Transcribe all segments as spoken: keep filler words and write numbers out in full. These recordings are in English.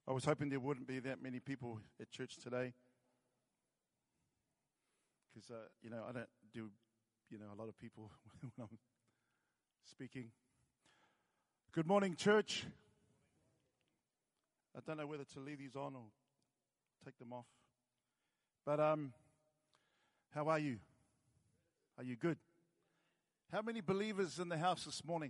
I was hoping there wouldn't be that many people at church today because, uh, you know, I don't do, you know, a lot of people when I'm speaking. Good morning, church. I don't know whether to leave these on or take them off. But um, how are you? Are you good? How many believers in the house this morning?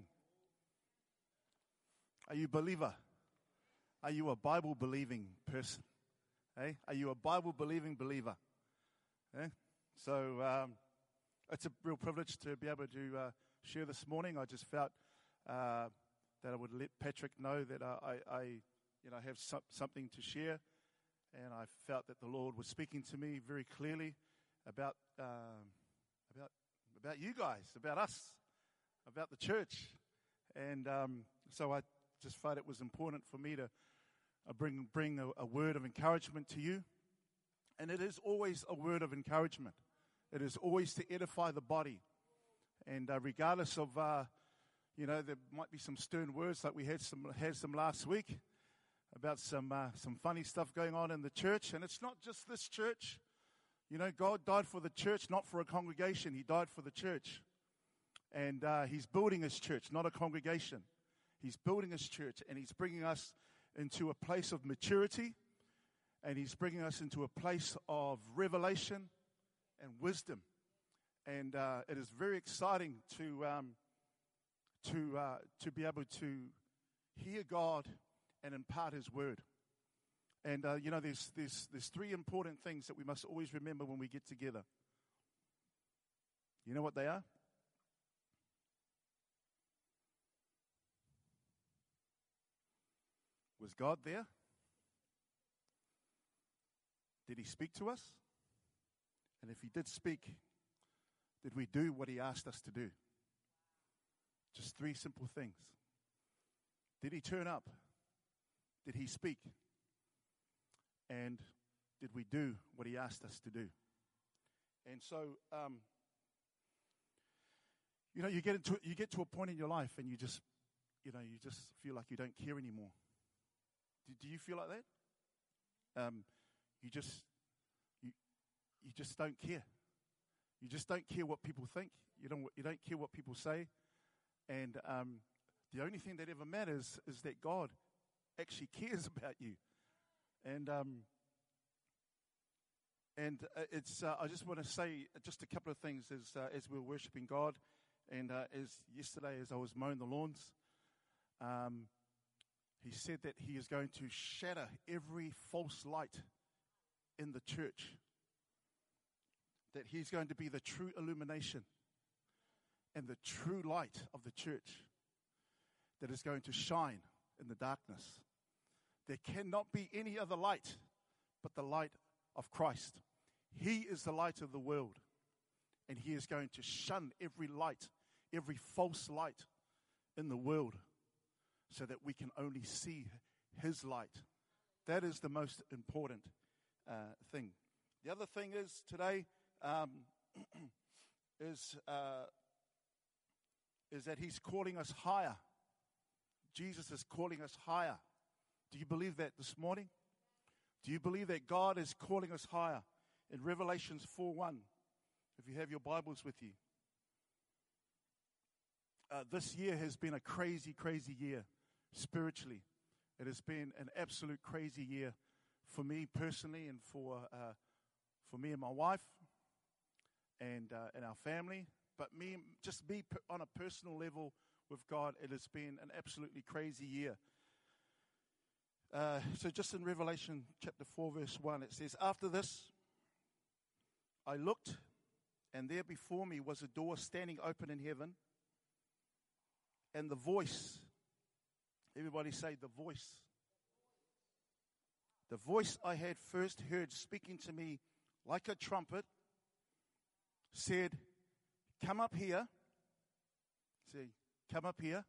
Are you a believer? Are you a Bible-believing person? Eh? Are you a Bible-believing believer? Eh? So um, it's a real privilege to be able to uh, share this morning. I just felt uh, that I would let Patrick know that uh, I, I, you know, have some, something to share, and I felt that the Lord was speaking to me very clearly about um, about about you guys, about us, about the church, and um, so I just felt it was important for me to uh, bring bring a, a word of encouragement to you. And it is always a word of encouragement. It is always to edify the body. And uh, regardless of, uh, you know, there might be some stern words like we had some had some last week about some uh, some funny stuff going on in the church. And it's not just this church. You know, God died for the church, not for a congregation. He died for the church. And uh, he's building his church, not a congregation. He's building his church, and he's bringing us into a place of maturity, and he's bringing us into a place of revelation and wisdom. And uh, it is very exciting to um, to uh, to be able to hear God and impart his word. And uh, you know, there's there's there's three important things that we must always remember when we get together. You know what they are? Was God there? Did he speak to us? And if he did speak, did we do what he asked us to do? Just three simple things. Did he turn up? Did he speak? And did we do what he asked us to do? And so, um, you know, you get into you get to a point in your life, and you just, you know, you just feel like you don't care anymore. Do, do you feel like that? Um, you just you you just don't care. You just don't care what people think. You don't you don't care what people say. And um, the only thing that ever matters is that God actually cares about you. And um, and uh, it's uh, I just want to say just a couple of things as uh, as we're worshiping God, and uh, as yesterday as I was mowing the lawns. Um, He said that he is going to shatter every false light in the church. That he's going to be the true illumination and the true light of the church that is going to shine in the darkness. There cannot be any other light but the light of Christ. He is the light of the world, and he is going to shun every light, every false light in the world, so that we can only see his light. That is the most important uh, thing. The other thing is today um, is uh, is that he's calling us higher. Jesus is calling us higher. Do you believe that this morning? Do you believe that God is calling us higher? In Revelations four one, if you have your Bibles with you. Uh, this year has been a crazy, crazy year. Spiritually, it has been an absolute crazy year for me personally, and for uh, for me and my wife, and uh, and our family. But me, just me on a personal level with God, it has been an absolutely crazy year. Uh, so, just in Revelation chapter four, verse one, it says, "After this, I looked, and there before me was a door standing open in heaven, and the voice." Everybody say the voice. The voice I had first heard speaking to me like a trumpet said, "Come up here." Say, "Come up here,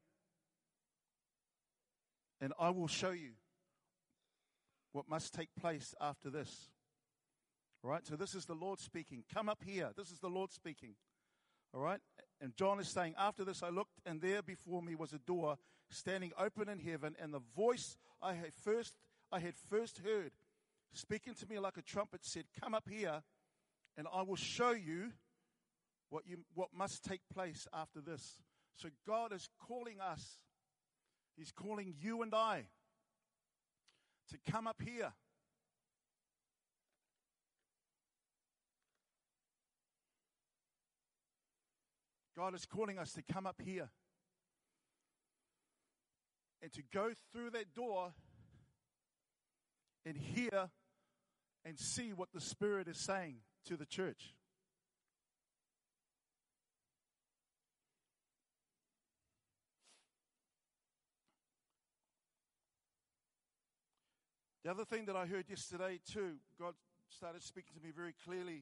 and I will show you what must take place after this." All right, so this is the Lord speaking. Come up here. This is the Lord speaking. All right, and John is saying, "After this I looked, and there before me was a door standing open in heaven, and the voice I had first I had first heard, speaking to me like a trumpet, said, come up here and I will show you what you what must take place after this. So God is calling us. He's calling you and I to come up here. God is calling us to come up here and to go through that door and hear and see what the Spirit is saying to the church. The other thing that I heard yesterday too, God started speaking to me very clearly.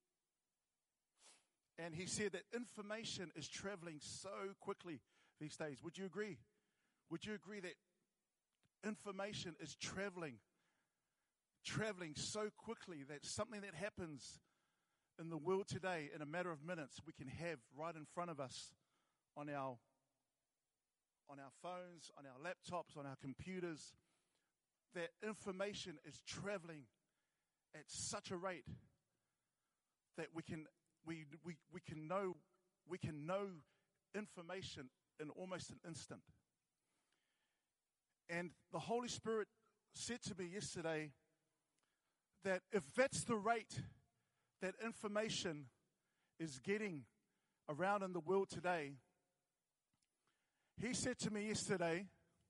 And he said that information is traveling so quickly these days. Would you agree? Would you agree that information is traveling, traveling so quickly that something that happens in the world today in a matter of minutes we can have right in front of us on our, on our phones, on our laptops, on our computers? That information is traveling at such a rate that we can we we we can know we can know information in almost an instant. And the Holy Spirit said to me yesterday that if that's the rate that information is getting around in the world today, he said to me yesterday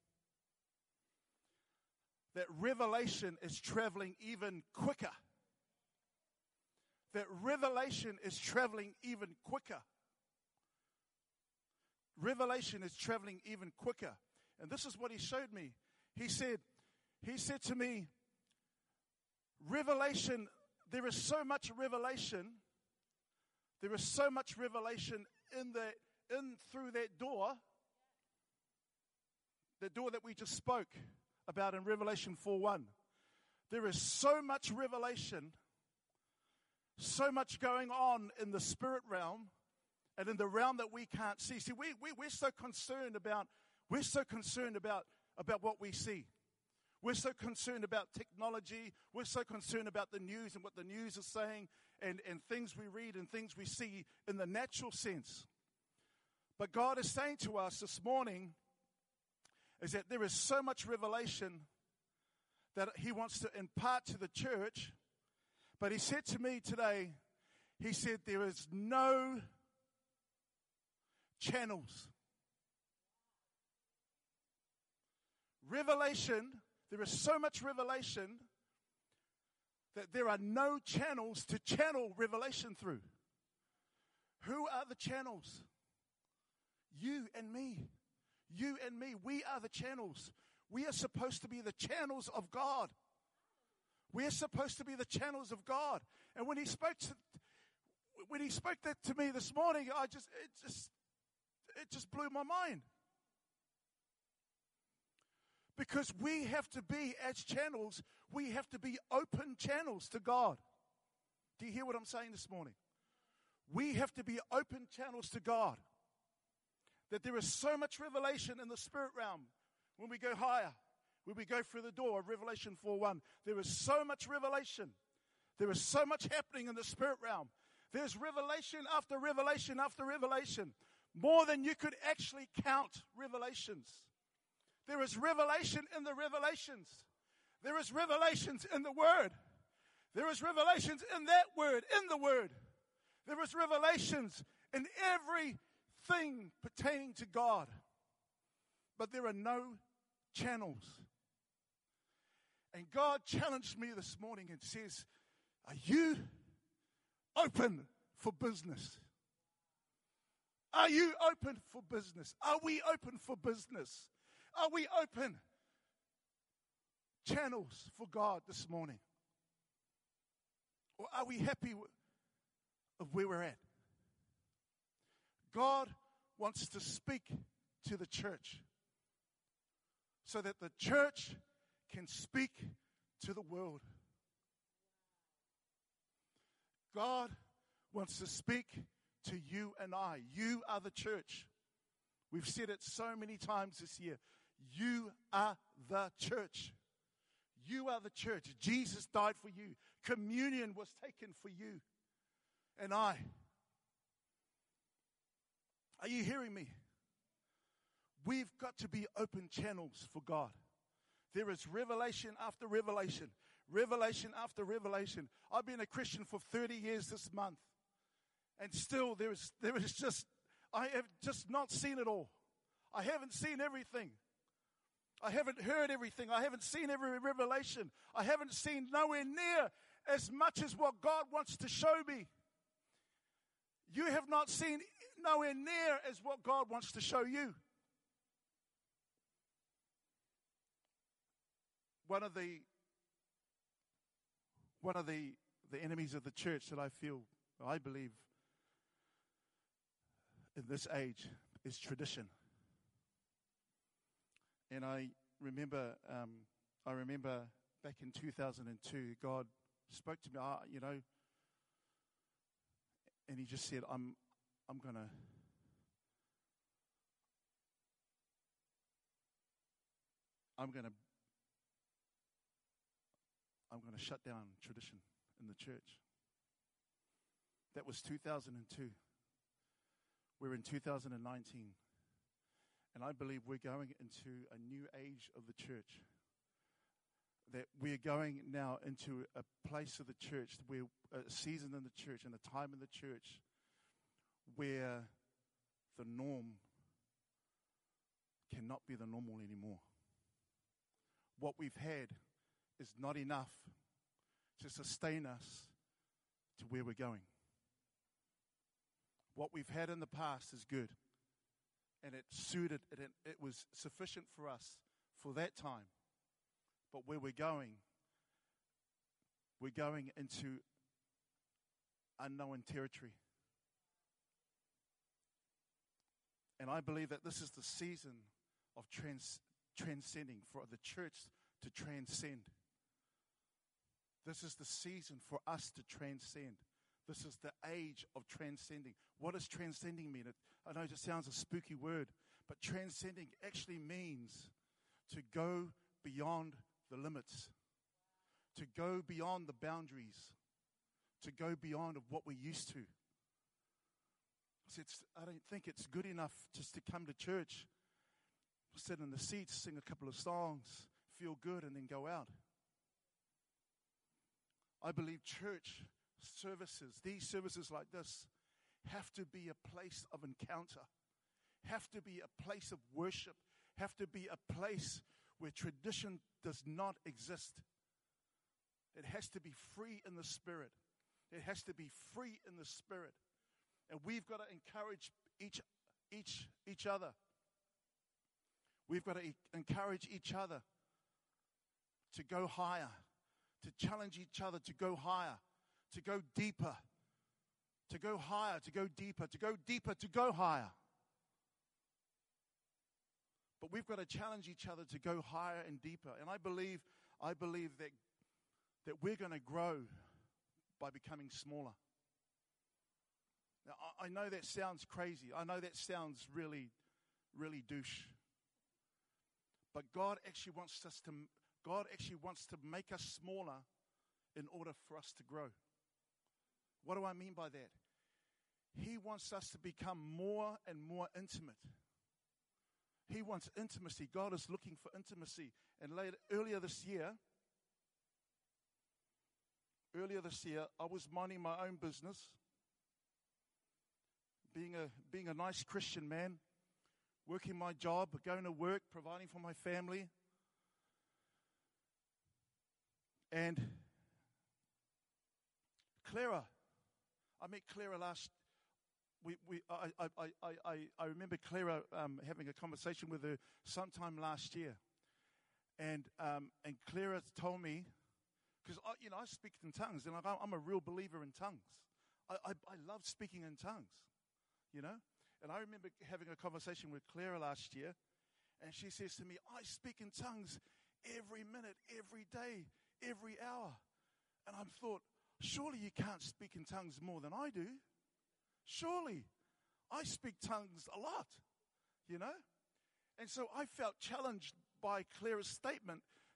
that revelation is traveling even quicker. That revelation is traveling even quicker. Revelation is traveling even quicker. And this is what he showed me. He said, he said to me, revelation, there is so much revelation. There is so much revelation in the in through that door. The door that we just spoke about in Revelation four one. There is so much revelation, so much going on in the spirit realm and in the realm that we can't see. See, we, we, we're so concerned about, we're so concerned about, about what we see. We're so concerned about technology. We're so concerned about the news and what the news is saying and, and things we read and things we see in the natural sense. But God is saying to us this morning is that there is so much revelation that he wants to impart to the church. But he said to me today, he said there is no channels. Revelation, there is so much revelation that there are no channels to channel revelation through. Who are the channels? You and me. You and me, we are the channels. We are supposed to be the channels of God. We are supposed to be the channels of God. And when he spoke to, when he spoke that to me this morning, I just it just it just blew my mind. Because we have to be, as channels, we have to be open channels to God. Do you hear what I'm saying this morning? We have to be open channels to God. That there is so much revelation in the spirit realm when we go higher, when we go through the door of Revelation four one. There is so much revelation. There is so much happening in the spirit realm. There's revelation after revelation after revelation. More than you could actually count revelations. There is revelation in the revelations. There is revelations in the Word. There is revelations in that Word, in the Word. There is revelations in everything pertaining to God. But there are no channels. And God challenged me this morning and says, are you open for business? Are you open for business? Are we open for business? Are we open channels for God this morning? Or are we happy with, of where we're at? God wants to speak to the church so that the church can speak to the world. God wants to speak to you and I. You are the church. We've said it so many times this year. You are the church. You are the church. Jesus died for you. Communion was taken for you and I. Are you hearing me? We've got to be open channels for God. There is revelation after revelation, revelation after revelation. I've been a Christian for thirty years this month, and still there is there is just, I have just not seen it all. I haven't seen everything. I haven't heard everything. I haven't seen every revelation. I haven't seen nowhere near as much as what God wants to show me. You have not seen nowhere near as what God wants to show you. One of the one of the, the enemies of the church that I feel, I believe, in this age is tradition. And I remember, um, I remember back in two thousand two, God spoke to me, uh, you know, and He just said, "I'm, I'm gonna, I'm gonna, I'm gonna shut down tradition in the church." That was two thousand two. We're in two thousand nineteen. And I believe we're going into a new age of the church. That we're going now into a place of the church, where a season in the church and a time in the church where the norm cannot be the normal anymore. What we've had is not enough to sustain us to where we're going. What we've had in the past is good. And it suited, it, it was sufficient for us for that time. But where we're going, we're going into unknown territory. And I believe that this is the season of trans, transcending, for the church to transcend. This is the season for us to transcend. This is the age of transcending. What does transcending mean? It, I know it just sounds a spooky word, but transcending actually means to go beyond the limits, to go beyond the boundaries, to go beyond of what we're used to. So it's, I don't think it's good enough just to come to church, sit in the seats, sing a couple of songs, feel good, and then go out. I believe church services, these services like this, have to be a place of encounter, have to be a place of worship, have to be a place where tradition does not exist. It has to be free in the spirit. It has to be free in the spirit. And we've got to encourage each each each other. We've got to e- encourage each other to go higher, to challenge each other to go higher, to go deeper, to go higher, to go deeper, to go deeper, to go higher. But we've got to challenge each other to go higher and deeper. And I believe, I believe that that we're going to grow by becoming smaller. Now, I, I know that sounds crazy. I know that sounds really, really douche. But God actually wants us to, God actually wants to make us smaller in order for us to grow. What do I mean by that? He wants us to become more and more intimate. He wants intimacy. God is looking for intimacy. And later, earlier this year, earlier this year, I was minding my own business, being a being a nice Christian man, working my job, going to work, providing for my family, and Clara, I met Clara last. We we I I I I, I remember Clara um, having a conversation with her sometime last year, and um, and Clara told me, because I you know I speak in tongues, and I, I'm a real believer in tongues. I, I I love speaking in tongues, you know. And I remember having a conversation with Clara last year, and she says to me, "I speak in tongues every minute, every day, every hour," and I thought, surely you can't speak in tongues more than I do. Surely. I speak tongues a lot, you know. And so I felt challenged by Clara's statement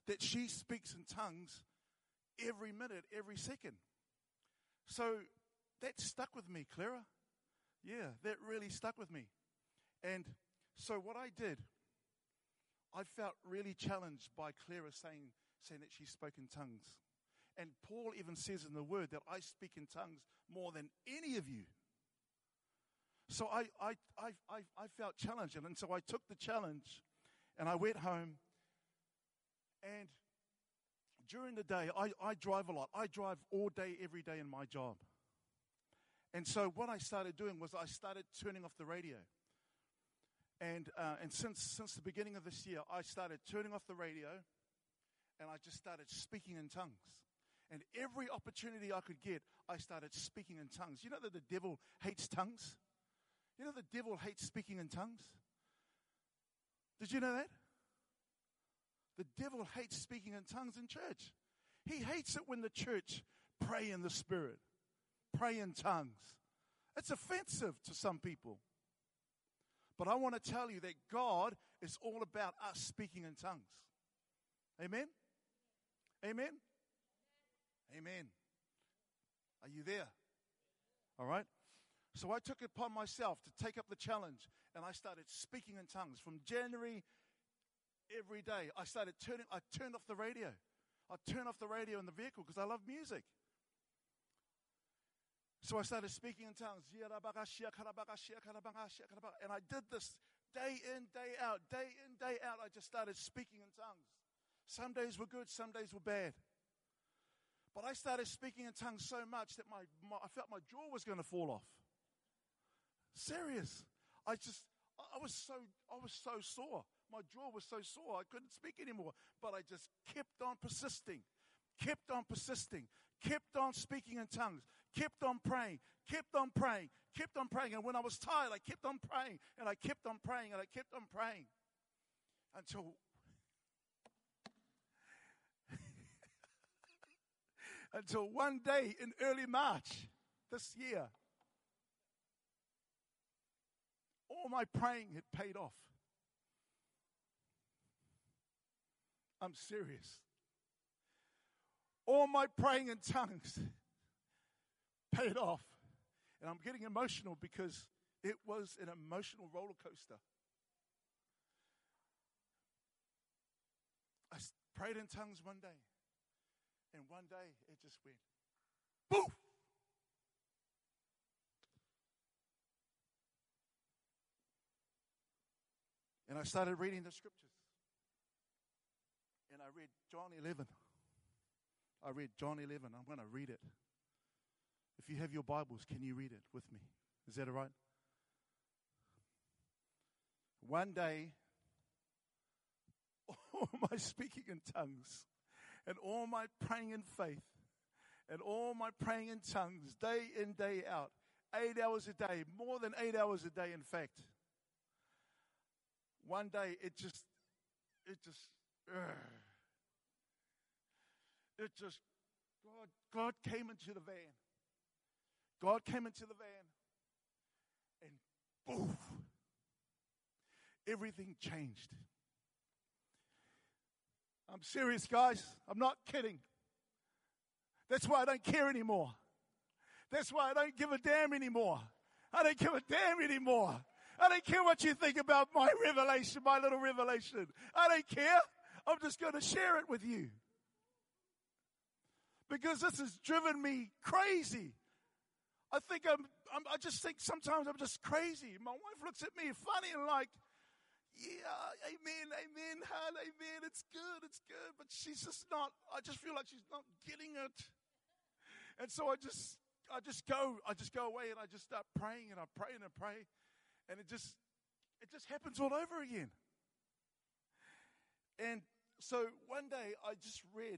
that she speaks in tongues every minute, every second. So that stuck with me, Clara. Yeah, that really stuck with me. And so what I did, I felt really challenged by Clara saying, saying that she spoke in tongues. And Paul even says in the Word that I speak in tongues more than any of you. So I, I, I, I, I felt challenged, and so I took the challenge, and I went home. And during the day, I, I drive a lot. I drive all day, every day in my job. And so what I started doing was I started turning off the radio. And uh, and since since the beginning of this year, I started turning off the radio, and I just started speaking in tongues. And every opportunity I could get, I started speaking in tongues. You know that the devil hates tongues? You know the devil hates speaking in tongues? Did you know that? The devil hates speaking in tongues in church. He hates it when the church pray in the Spirit, pray in tongues. It's offensive to some people. But I want to tell you that God is all about us speaking in tongues. Amen? Amen? Amen. Are you there? All right. So I took it upon myself to take up the challenge, and I started speaking in tongues. From January, every day, I started turning, I turned off the radio. I turned off the radio in the vehicle because I love music. So I started speaking in tongues. And I did this day in, day out, day in, day out. I just started speaking in tongues. Some days were good, some days were bad. But I started speaking in tongues so much that my, my I felt my jaw was going to fall off. Serious. I just, I was so, I was so sore. My jaw was so sore, I couldn't speak anymore. But I just kept on persisting, kept on persisting, kept on speaking in tongues, kept on praying, kept on praying, kept on praying. And when I was tired, I kept on praying, and I kept on praying, and I kept on praying. Until, until one day in early March this year, all my praying had paid off. I'm serious. All my praying in tongues paid off. And I'm getting emotional because it was an emotional roller coaster. I prayed in tongues one day, and one day it just went, poof! And I started reading the scriptures. And I read John eleven. I read John eleven. I'm going to read it. If you have your Bibles, can you read it with me? Is that all right? One day, all my speaking in tongues and all my praying in faith and all my praying in tongues, day in, day out, eight hours a day, more than eight hours a day, in fact. One day, it just, it just, uh, it just, God, God came into the van. God came into the van, and poof, everything changed. I'm serious, guys. I'm not kidding. That's why I don't care anymore. That's why I don't give a damn anymore. I don't give a damn anymore. I don't care what you think about my revelation, my little revelation. I don't care. I'm just going to share it with you. Because this has driven me crazy. I think I'm, I'm, I just think sometimes I'm just crazy. My wife looks at me funny and like, yeah, amen, amen, hon, amen, it's good, it's good. But she's just not, I just feel like she's not getting it. And so I just, I just go, I just go away and I just start praying and I pray and I pray. And it just, it just happens all over again. And so one day I just read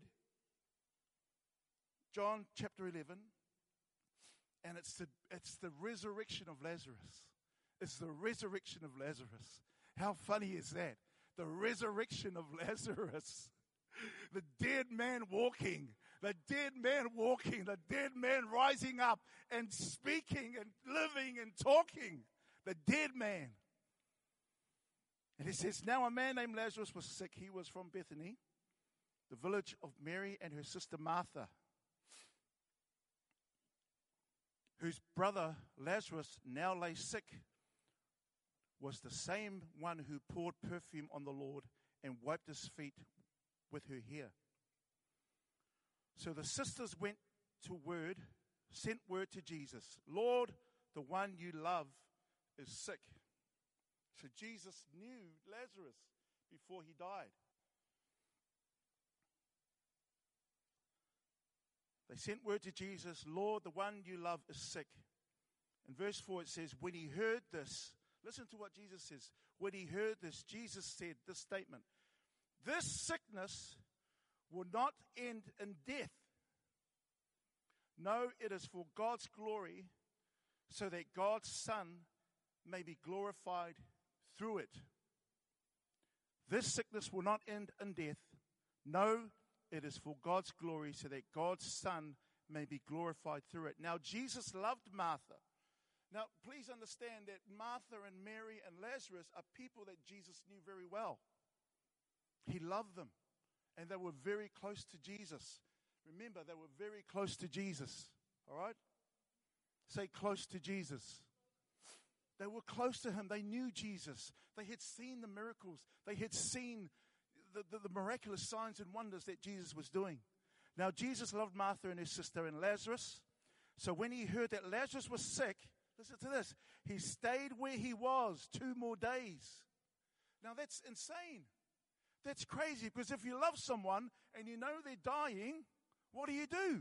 John chapter eleven, and it's the, it's the resurrection of Lazarus. It's the resurrection of Lazarus. How funny is that? The resurrection of Lazarus. The dead man walking, the dead man walking, the dead man rising up and speaking and living and talking. The dead man. And it says, now a man named Lazarus was sick. He was from Bethany, the village of Mary and her sister Martha, whose brother Lazarus now lay sick, was the same one who poured perfume on the Lord and wiped his feet with her hair. So the sisters went to word, sent word to Jesus, Lord, the one you love is sick. So Jesus knew Lazarus before he died. They sent word to Jesus, Lord, the one you love is sick. In verse four it says, when he heard this, listen to what Jesus says. When he heard this, Jesus said this statement, this sickness will not end in death. No, it is for God's glory, so that God's Son may be glorified through it. This sickness will not end in death. No, it is for God's glory, so that God's Son may be glorified through it. Now, Jesus loved Martha. Now, please understand that Martha and Mary and Lazarus are people that Jesus knew very well. He loved them, and they were very close to Jesus. Remember, they were very close to Jesus, all right? Say close to Jesus. They were close to him. They knew Jesus. They had seen the miracles. They had seen the, the, the miraculous signs and wonders that Jesus was doing. Now, Jesus loved Martha and her sister and Lazarus. So when he heard that Lazarus was sick, listen to this, he stayed where he was two more days. Now, that's insane. That's crazy, because if you love someone and you know they're dying, what do you do?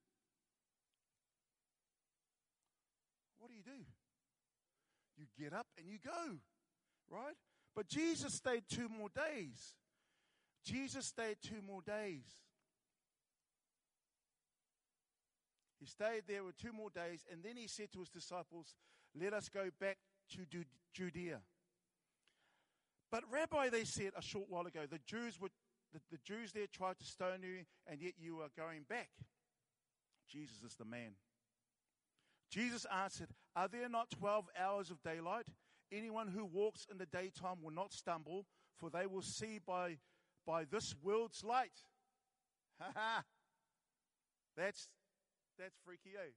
What do you do? You get up and you go, right? But Jesus stayed two more days. Jesus stayed two more days. He stayed there with two more days, and then he said to his disciples, let us go back to Judea. But Rabbi, they said a short while ago, the Jews would, the, the Jews there tried to stone you, and yet you are going back. Jesus is the man. Jesus answered, are there not twelve hours of daylight? Anyone who walks in the daytime will not stumble, for they will see by, by this world's light. Ha ha! That's, that's freaky, eh?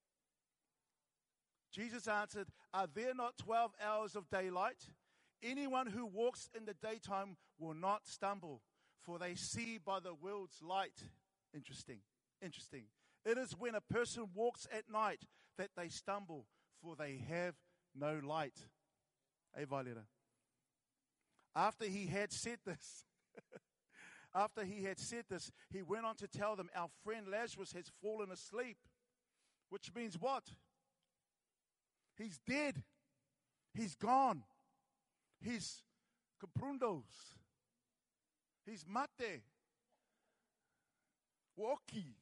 Jesus answered, are there not twelve hours of daylight? Anyone who walks in the daytime will not stumble, for they see by the world's light. Interesting, interesting. It is when a person walks at night that they stumble, for they have no light. Hey, Violeta. After he had said this, after he had said this, he went on to tell them, our friend Lazarus has fallen asleep. Which means what? He's dead. He's gone. He's caprundos. He's mate. Walkie.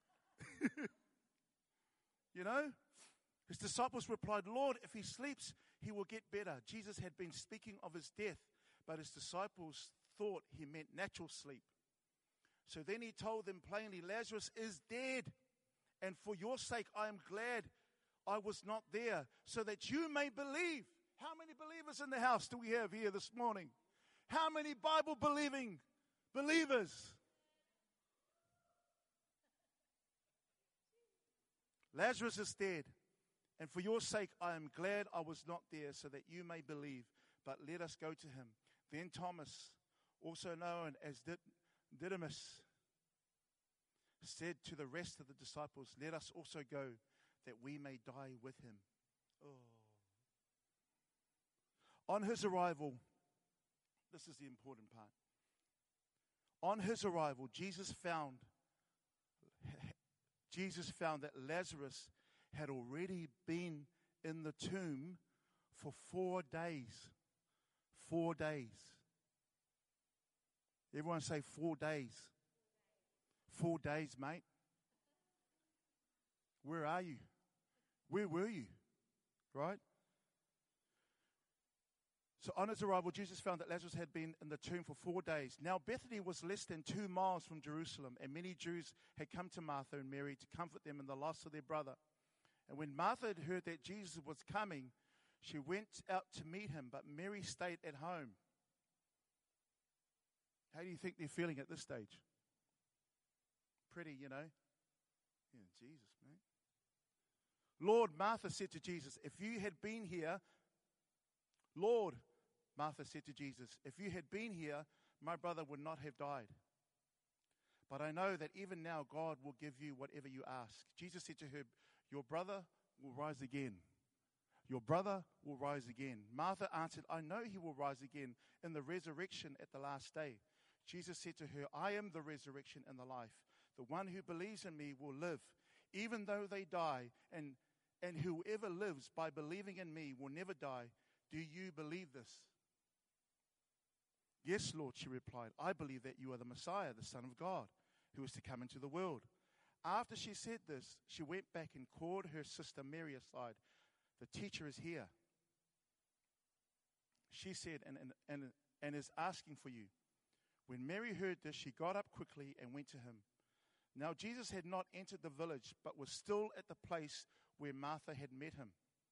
You know? His disciples replied, Lord, if he sleeps, he will get better. Jesus had been speaking of his death, but his disciples thought he meant natural sleep. So then he told them plainly, Lazarus is dead, and for your sake I am glad I was not there, so that you may believe. How many believers in the house do we have here this morning? How many Bible-believing believers? Lazarus is dead, and for your sake I am glad I was not there, so that you may believe. But let us go to him. Then Thomas, also known as Didymus, said to the rest of the disciples, let us also go, that we may die with him. Oh. On his arrival, this is the important part. On his arrival, Jesus found Jesus found that Lazarus had already been in the tomb for four days. Four days. Everyone say four days. Four days, mate. Where are you? Where were you? Right? So on his arrival, Jesus found that Lazarus had been in the tomb for four days. Now Bethany was less than two miles from Jerusalem, and many Jews had come to Martha and Mary to comfort them in the loss of their brother. And when Martha had heard that Jesus was coming, she went out to meet him, but Mary stayed at home. How do you think they're feeling at this stage? pretty, you know. Yeah, Jesus, mate. Lord, Martha said to Jesus, if you had been here, Lord, Martha said to Jesus, if you had been here, my brother would not have died. But I know that even now God will give you whatever you ask. Jesus said to her, your brother will rise again. Your brother will rise again. Martha answered, I know he will rise again in the resurrection at the last day. Jesus said to her, I am the resurrection and the life. The one who believes in me will live, even though they die, and, and whoever lives by believing in me will never die. Do you believe this? Yes, Lord, she replied. I believe that you are the Messiah, the Son of God, who is to come into the world. After she said this, she went back and called her sister Mary aside. The teacher is here, she said, and, and, and, and is asking for you. When Mary heard this, she got up quickly and went to him. Now Jesus had not entered the village, but was still at the place where Martha had met him.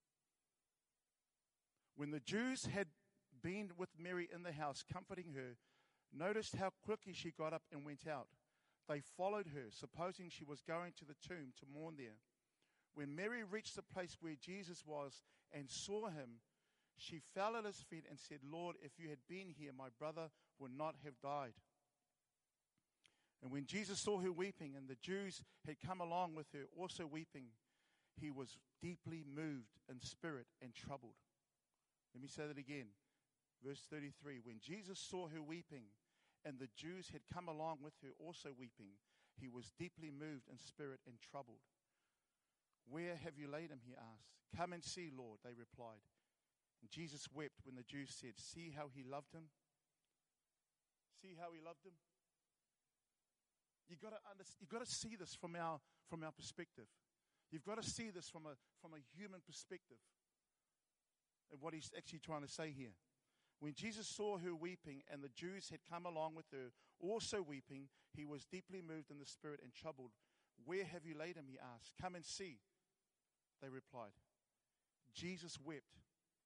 When the Jews had been with Mary in the house, comforting her, noticed how quickly she got up and went out. They followed her, supposing she was going to the tomb to mourn there. When Mary reached the place where Jesus was and saw him, she fell at his feet and said, Lord, if you had been here, my brother would not have died. And when Jesus saw her weeping, and the Jews had come along with her also weeping, he was deeply moved in spirit and troubled. Let me say that again. Verse thirty-three, when Jesus saw her weeping, and the Jews had come along with her also weeping, he was deeply moved in spirit and troubled. Where have you laid him? He asked. Come and see, Lord, they replied. And Jesus wept when the Jews said, see how he loved him? See how he loved him? You've got to understand, you've got to see this from our from our perspective. You've got to see this from a from a human perspective. And what he's actually trying to say here. When Jesus saw her weeping, and the Jews had come along with her also weeping, he was deeply moved in the spirit and troubled. Where have you laid him? He asked. Come and see, they replied. Jesus wept.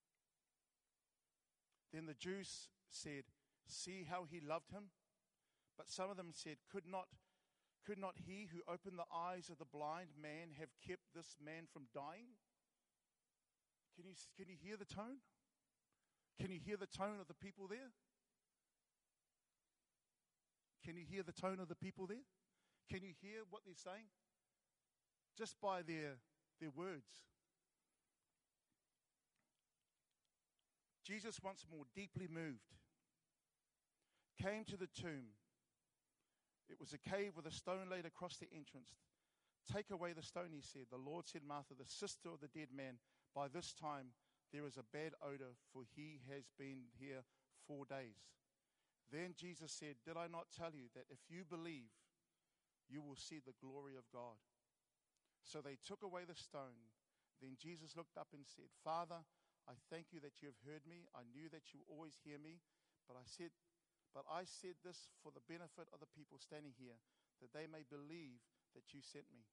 Then the Jews said, see how he loved him? But some of them said, could not, could not he who opened the eyes of the blind man have kept this man from dying? Can you, can you hear the tone? Can you hear the tone of the people there? Can you hear the tone of the people there? Can you hear what they're saying? Just by their, their words. Jesus, once more deeply moved, came to the tomb. It was a cave with a stone laid across the entrance. Take away the stone, he said. The Lord said, Martha, the sister of the dead man, by this time there is a bad odor, for he has been here four days. Then Jesus said, did I not tell you that if you believe, you will see the glory of God? So they took away the stone. Then Jesus looked up and said, Father, I thank you that you have heard me. I knew that you always hear me, but I said, but I said this for the benefit of the people standing here, that they may believe that you sent me.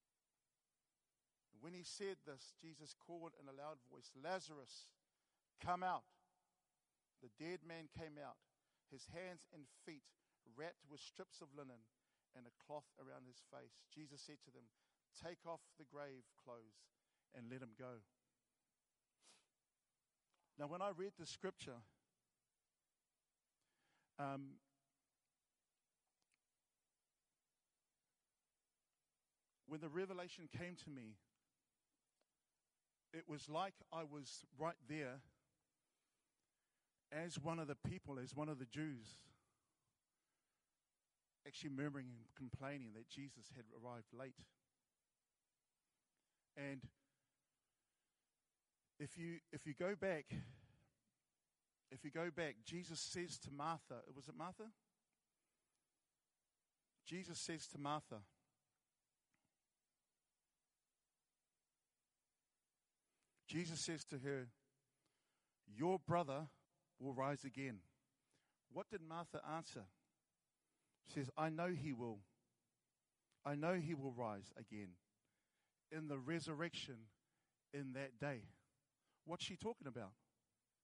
When he said this, Jesus called in a loud voice, Lazarus, come out. The dead man came out, his hands and feet wrapped with strips of linen and a cloth around his face. Jesus said to them, take off the grave clothes and let him go. Now, when I read the scripture, um, when the revelation came to me, it was like I was right there as one of the people, as one of the Jews, actually murmuring and complaining that Jesus had arrived late. And if you if you go back, if you go back, Jesus says to Martha, was it Martha? Jesus says to Martha, Jesus says to her, your brother will rise again. What did Martha answer? She says, I know he will. I know he will rise again in the resurrection in that day. What's she talking about?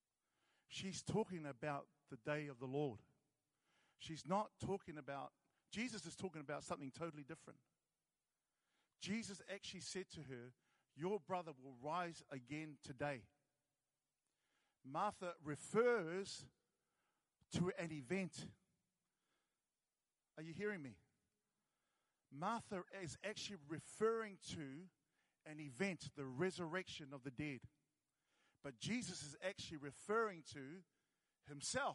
She's talking about the day of the Lord. She's not talking about Jesus is talking about something totally different. Jesus actually said to her, your brother will rise again today. Martha refers to an event. Are you hearing me? Martha is actually referring to an event, the resurrection of the dead. But Jesus is actually referring to himself.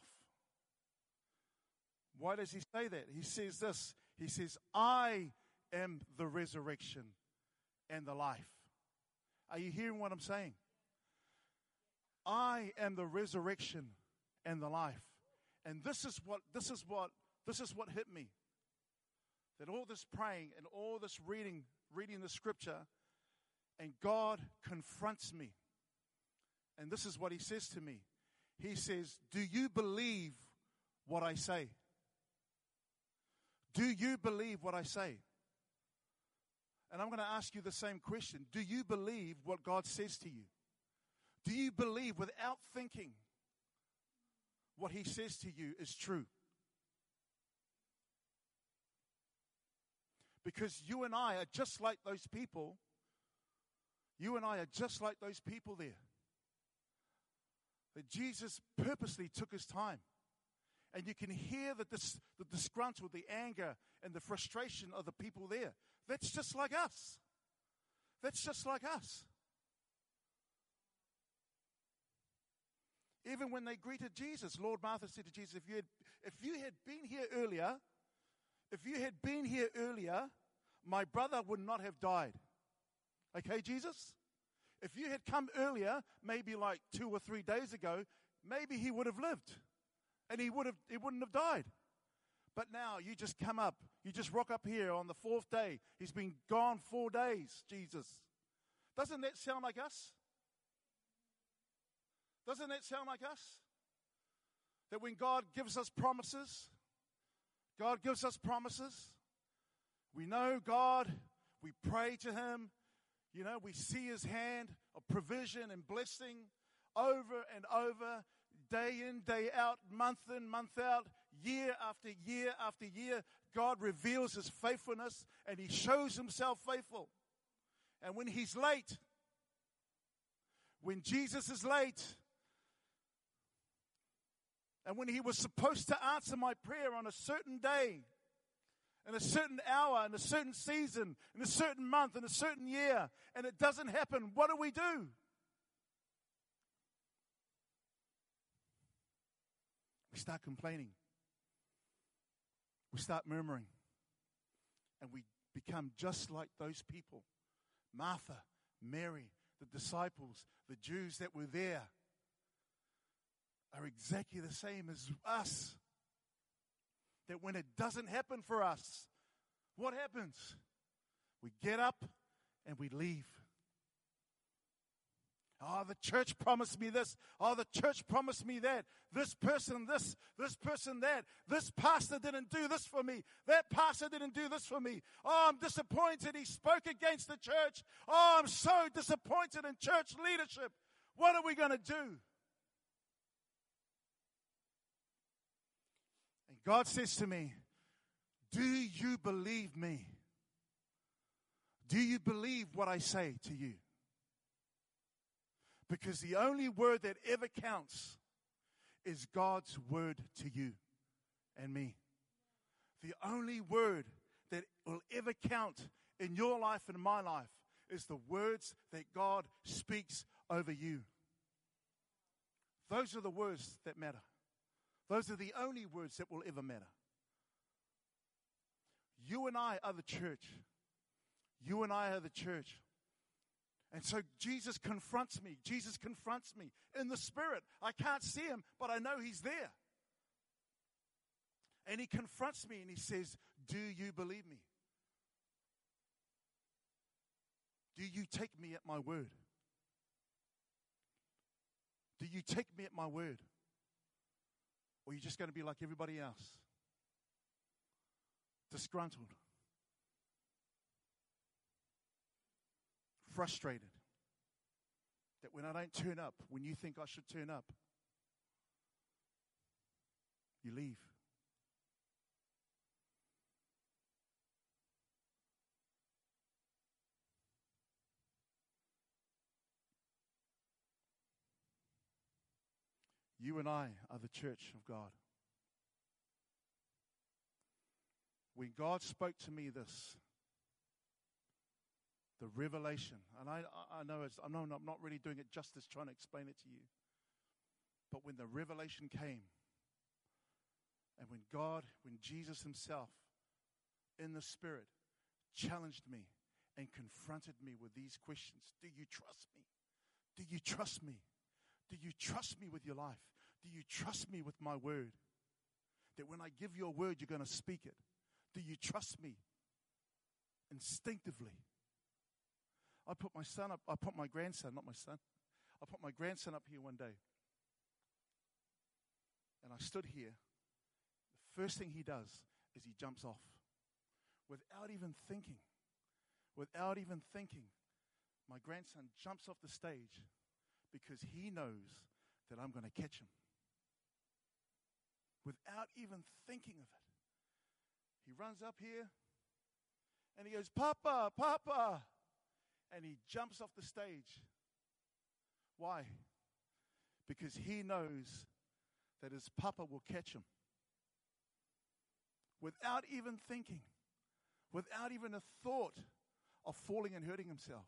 Why does he say that? He says this. He says, I am the resurrection and the life. Are you hearing what I'm saying? I am the resurrection and the life. And this is what this is what this is what hit me. That all this praying and all this reading, reading the scripture, and God confronts me. And this is what he says to me. He says, do you believe what I say? Do you believe what I say? And I'm going to ask you the same question. Do you believe what God says to you? Do you believe without thinking what he says to you is true? Because you and I are just like those people. You and I are just like those people there. That Jesus purposely took his time. And you can hear the, dis- the disgruntled, the anger, and the frustration of the people there. That's just like us. That's just like us. Even when they greeted Jesus, Lord Martha said to Jesus, if you had, if you had been here earlier, if you had been here earlier, my brother would not have died. Okay, Jesus? If you had come earlier, maybe like two or three days ago, maybe he would have lived. And he would have, he wouldn't have died. But now you just come up. You just rock up here on the fourth day. He's been gone four days, Jesus. Doesn't that sound like us? Doesn't that sound like us? That when God gives us promises, God gives us promises. We know God. We pray to him. You know, we see his hand of provision and blessing over and over, day in, day out, month in, month out, year after year after year. God reveals his faithfulness and he shows himself faithful. And when he's late, when Jesus is late, and when he was supposed to answer my prayer on a certain day, in a certain hour, in a certain season, in a certain month, in a certain year, and it doesn't happen, what do we do? We start complaining. We start murmuring. And we become just like those people. Martha, Mary, the disciples, the Jews that were there are exactly the same as us. That when it doesn't happen for us, what happens? We get up and we leave. Oh, the church promised me this. Oh, the church promised me that. This person, this, this person, that. This pastor didn't do this for me. That pastor didn't do this for me. Oh, I'm disappointed he spoke against the church. Oh, I'm so disappointed in church leadership. What are we going to do? And God says to me, do you believe me? Do you believe what I say to you? Because the only word that ever counts is God's word to you and me. The only word that will ever count in your life and my life is the words that God speaks over you. Those are the words that matter. Those are the only words that will ever matter. You and I are the church. You and I are the church. And so Jesus confronts me. Jesus confronts me in the spirit. I can't see him, but I know he's there. And he confronts me and he says, do you believe me? Do you take me at my word? Do you take me at my word? Or are you just going to be like everybody else? Disgruntled. Frustrated that when I don't turn up, when you think I should turn up, you leave. You and I are the church of God. When God spoke to me this, the revelation, and I, I know it's, I know I'm not really doing it justice trying to explain it to you, but when the revelation came, and when God, when Jesus himself, in the Spirit, challenged me and confronted me with these questions. Do you trust me? Do you trust me? Do you trust me with your life? Do you trust me with my word? That when I give you a word, you're going to speak it. Do you trust me? Instinctively. I put my son up, I put my grandson, not my son, I put my grandson up here one day. And I stood here. The first thing he does is he jumps off. Without even thinking, without even thinking, my grandson jumps off the stage because he knows that I'm going to catch him. Without even thinking of it. He runs up here and he goes, Papa, Papa. And he jumps off the stage. Why? Because he knows that his papa will catch him. Without even thinking. Without even a thought of falling and hurting himself.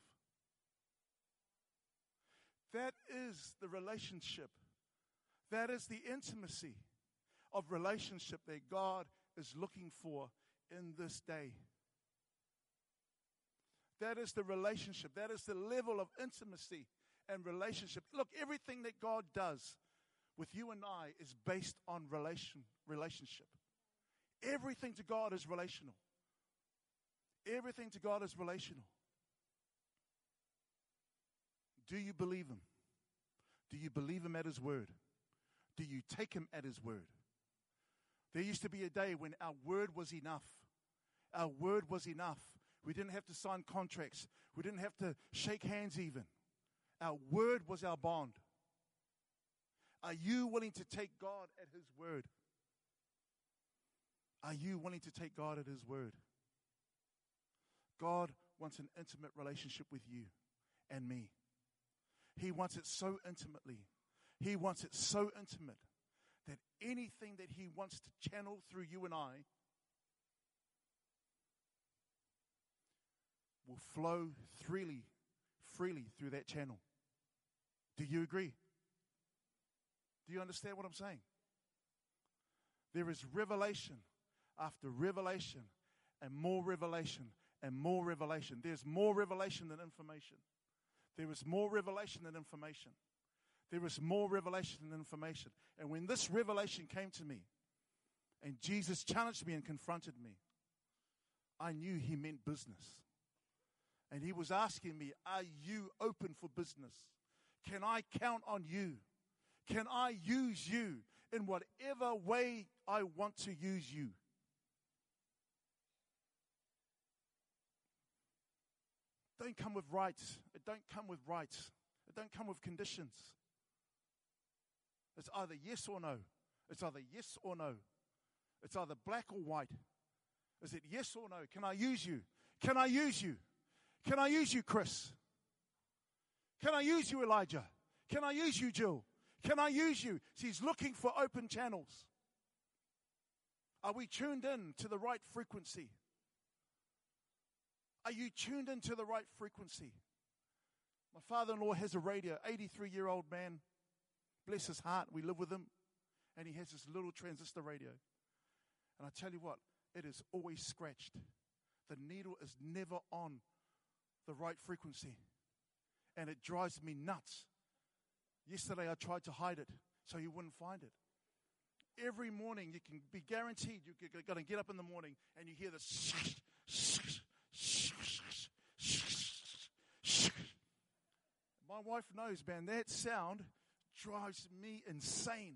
That is the relationship. That is the intimacy of relationship that God is looking for in this day. That is the relationship. That is the level of intimacy and relationship. Look, everything that God does with you and I is based on relation, relationship. Everything to God is relational. Everything to God is relational. Do you believe him? Do you believe him at his word? Do you take him at his word? There used to be a day when our word was enough. Our word was enough. We didn't have to sign contracts. We didn't have to shake hands even. Our word was our bond. Are you willing to take God at his word? Are you willing to take God at his word? God wants an intimate relationship with you and me. He wants it so intimately. He wants it so intimate that anything that he wants to channel through you and I will flow freely, freely through that channel. Do you agree? Do you understand what I'm saying? There is revelation after revelation and more revelation and more revelation. There's more revelation than information. There is more revelation than information. There is more revelation than information. And when this revelation came to me, and Jesus challenged me and confronted me, I knew he meant business. And he was asking me, are you open for business? Can I count on you? Can I use you in whatever way I want to use you? Don't come with rights. It don't come with rights. It don't come with conditions. It's either yes or no. It's either yes or no. It's either black or white. Is it yes or no? Can I use you? Can I use you? Can I use you, Chris? Can I use you, Elijah? Can I use you, Jill? Can I use you? She's looking for open channels. Are we tuned in to the right frequency? Are you tuned into the right frequency? My father-in-law has a radio, eighty-three-year-old man. Bless his heart, we live with him. And he has this little transistor radio. And I tell you what, it is always scratched. The needle is never on the right frequency. And it drives me nuts. Yesterday I tried to hide it so you wouldn't find it. Every morning you can be guaranteed you're going to get up in the morning and you hear this. My wife knows, man, that sound drives me insane.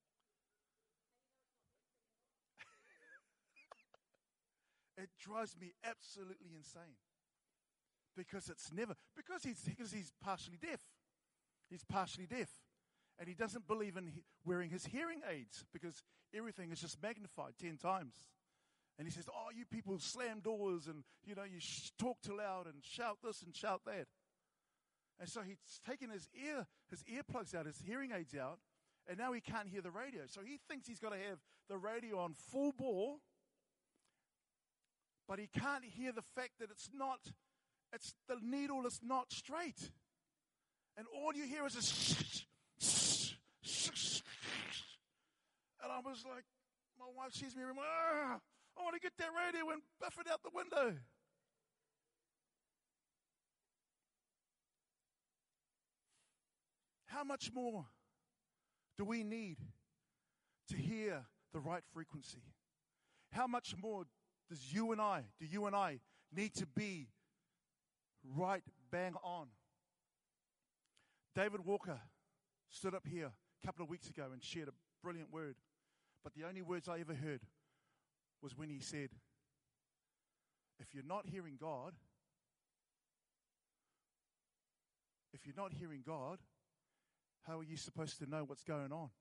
It drives me absolutely insane. Because it's never, because he's, because he's partially deaf. He's partially deaf. And he doesn't believe in he, wearing his hearing aids because everything is just magnified ten times. And he says, oh, you people slam doors and, you know, you sh- talk too loud and shout this and shout that. And so he's taken his ear, his earplugs out, his hearing aids out, And now he can't hear the radio. So he thinks he's got to have the radio on full bore, but he can't hear the fact that it's not, it's the needle is not straight. And all you hear is a shh, shh, shh, shh. And I was like, my wife sees me, ah, I want to get that radio and buff it out the window. How much more do we need to hear the right frequency? How much more does you and I, do you and I need to be right bang on? David Walker stood up here a couple of weeks ago and shared a brilliant word. But the only words I ever heard was when he said, if you're not hearing God, if you're not hearing God, how are you supposed to know what's going on?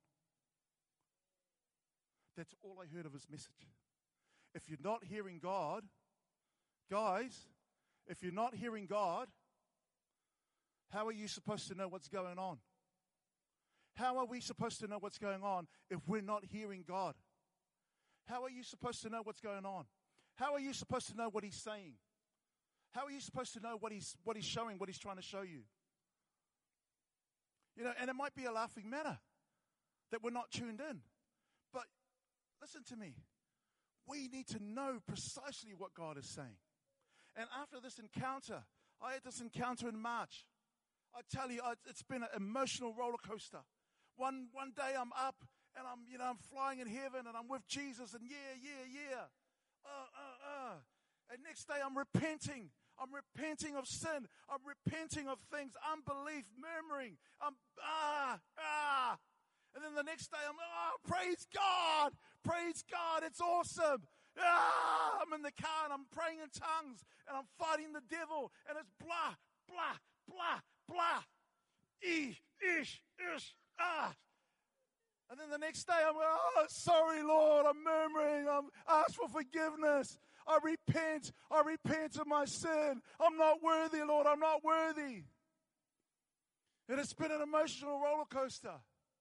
That's all I heard of his message. If you're not hearing God, guys, if you're not hearing God, how are you supposed to know what's going on? How are we supposed to know what's going on if we're not hearing God? How are you supposed to know what's going on? How are you supposed to know what he's saying? How are you supposed to know what he's what he's showing, what he's trying to show you? You know, and it might be a laughing matter that we're not tuned in. But listen to me. We need to know precisely what God is saying. And after this encounter, I had this encounter in March. I tell you, it's been an emotional roller coaster. One one day I'm up and I'm, you know, I'm flying in heaven and I'm with Jesus and yeah, yeah, yeah. Uh, uh, uh. And next day I'm repenting. I'm repenting of sin. I'm repenting of things, unbelief, murmuring. I'm, ah, ah. And then the next day I'm, oh, praise God. Praise God. It's awesome. Ah, I'm in the car and I'm praying in tongues and I'm fighting the devil and it's blah, blah, blah, blah. E, ish, ish, ah. And then the next day I'm, oh, sorry, Lord. I'm murmuring. I'm asked for forgiveness. I repent. I repent of my sin. I'm not worthy, Lord. I'm not worthy. And it's been an emotional roller coaster.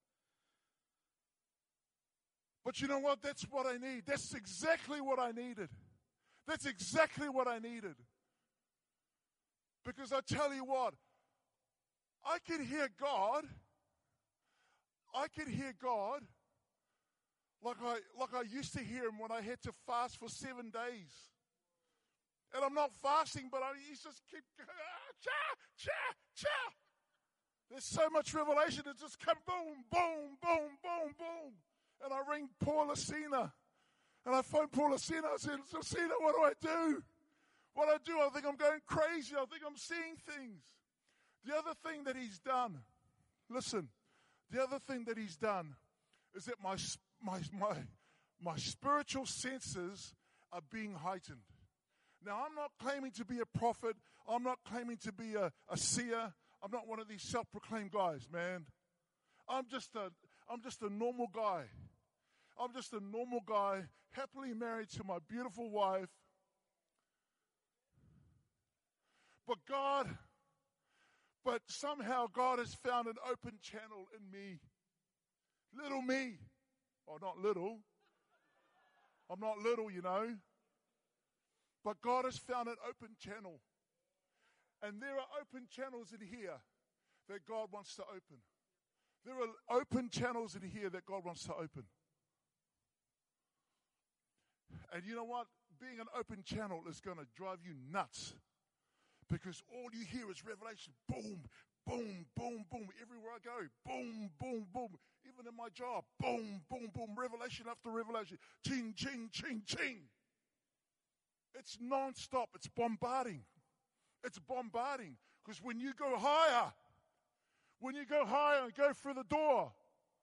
But you know what? That's what I need. That's exactly what I needed. That's exactly what I needed. Because I tell you what, I could hear God. I could hear God like I like I used to hear him when I had to fast for seven days. And I'm not fasting, but I used to just keep ah, cha, cha, cha. There's so much revelation. It just comes boom, boom, boom, boom, boom. And I ring Paul Lucina. And I phone Paul Lucina. I said, Lucina, what do I do? What do I do? I think I'm going crazy. I think I'm seeing things. The other thing that he's done, listen, the other thing that he's done is that my my my my spiritual senses are being heightened. Now, I'm not claiming to be a prophet. I'm not claiming to be a, a seer. I'm not one of these self-proclaimed guys, man. I'm just a I'm just a normal guy. I'm just a normal guy, happily married to my beautiful wife. But God, but somehow God has found an open channel in me. Little me. Oh, not little. I'm not little, you know. But God has found an open channel. And there are open channels in here that God wants to open. There are open channels in here that God wants to open. And you know what? Being an open channel is going to drive you nuts. Because all you hear is revelation. Boom, boom, boom, boom. Everywhere I go, boom, boom, boom. Even in my job, boom, boom, boom. Revelation after revelation. Ching, ching, ching, ching. It's non-stop. It's bombarding. It's bombarding. Because when you go higher, when you go higher and go through the door,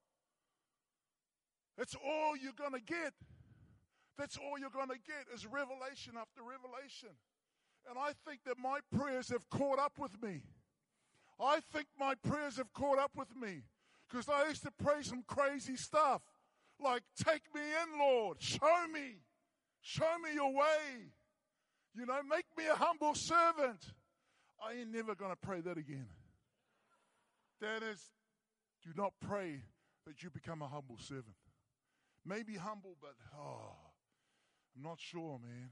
that's all you're going to get. That's all you're going to get is revelation after revelation. And I think that my prayers have caught up with me. I think my prayers have caught up with me. Because I used to pray some crazy stuff. Like, take me in, Lord. Show me. Show me your way. You know, make me a humble servant. I ain't never going to pray that again. That is, do not pray but you become a humble servant. Maybe humble, but oh, I'm not sure, man.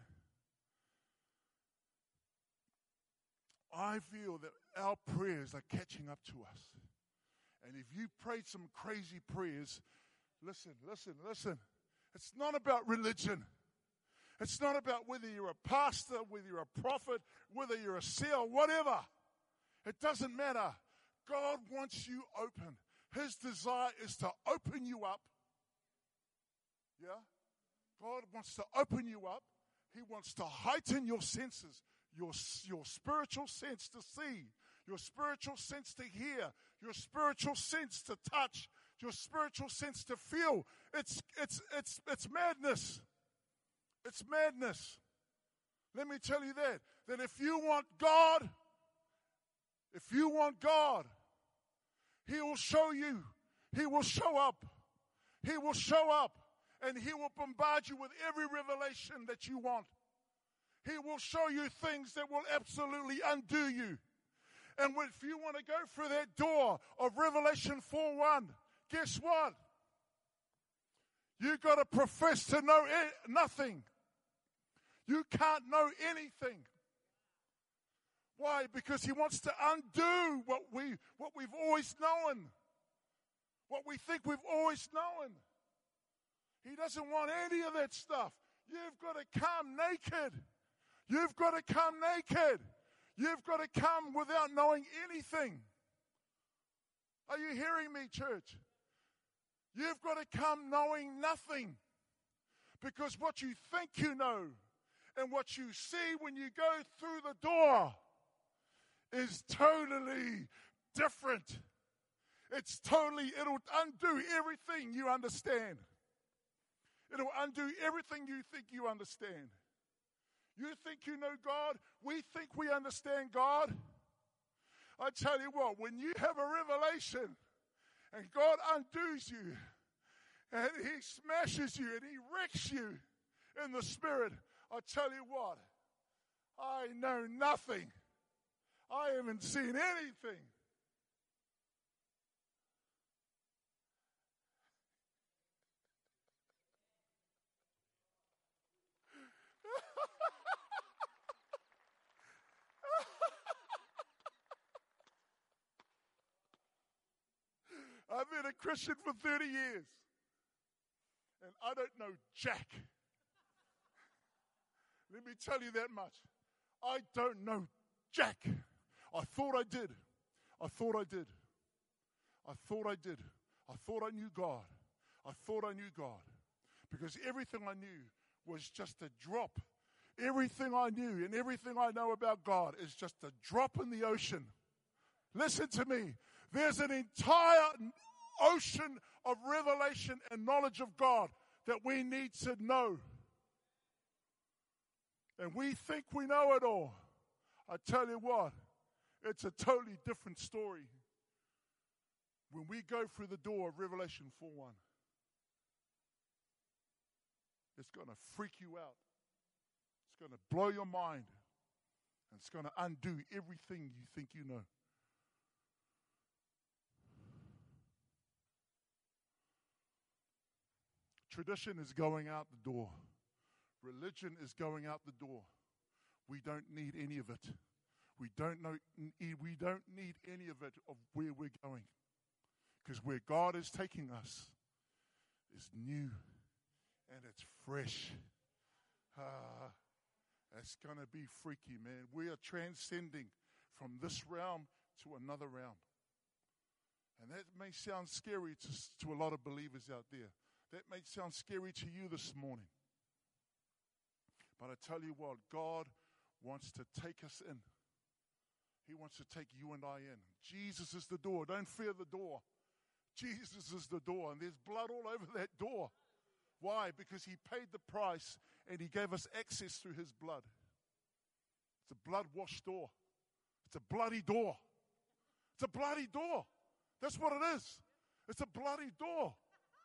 I feel that our prayers are catching up to us. And if you prayed some crazy prayers, listen, listen, listen. It's not about religion. It's not about whether you're a pastor, whether you're a prophet, whether you're a seer, whatever. It doesn't matter. God wants you open. His desire is to open you up. Yeah? God wants to open you up. He wants to heighten your senses, your, your spiritual sense to see, your spiritual sense to hear, your spiritual sense to touch, your spiritual sense to feel. It's, it's, it's, it's madness. It's madness. Let me tell you that, that if you want God, if you want God, He will show you. He will show up. He will show up. And He will bombard you with every revelation that you want. He will show you things that will absolutely undo you. And if you want to go through that door of Revelation four one, guess what? You've got to profess to know nothing. You can't know anything. Why? Because He wants to undo what, we, what we've always known. What we think we've always known. He doesn't want any of that stuff. You've got to come naked. You've got to come naked. You've got to come without knowing anything. Are you hearing me, church? You've got to come knowing nothing. Because what you think you know and what you see when you go through the door is totally different. It's totally, it'll undo everything you understand. It'll undo everything you think you understand. You think you know God? We think we understand God. I tell you what, when you have a revelation and God undoes you and He smashes you and He wrecks you in the spirit, I tell you what, I know nothing. I haven't seen anything. I've been a Christian for thirty years, and I don't know jack. Let me tell you that much. I don't know jack. I thought I did. I thought I did. I thought I did. I thought I knew God. I thought I knew God. Because everything I knew was just a drop. Everything I knew and everything I know about God is just a drop in the ocean. Listen to me. There's an entire ocean of revelation and knowledge of God that we need to know. And we think we know it all. I tell you what, it's a totally different story when we go through the door of Revelation four one. It's going to freak you out. It's going to blow your mind. And it's going to undo everything you think you know. Tradition is going out the door. Religion is going out the door. We don't need any of it. We don't know. We don't need any of it of where we're going, because where God is taking us is new and it's fresh. Ah, it's gonna be freaky, man. We are transcending from this realm to another realm, and that may sound scary to to a lot of believers out there. That may sound scary to you this morning. But I tell you what, God wants to take us in. He wants to take you and I in. Jesus is the door. Don't fear the door. Jesus is the door. And there's blood all over that door. Why? Because He paid the price and He gave us access through His blood. It's a blood-washed door. It's a bloody door. It's a bloody door. That's what it is. It's a bloody door.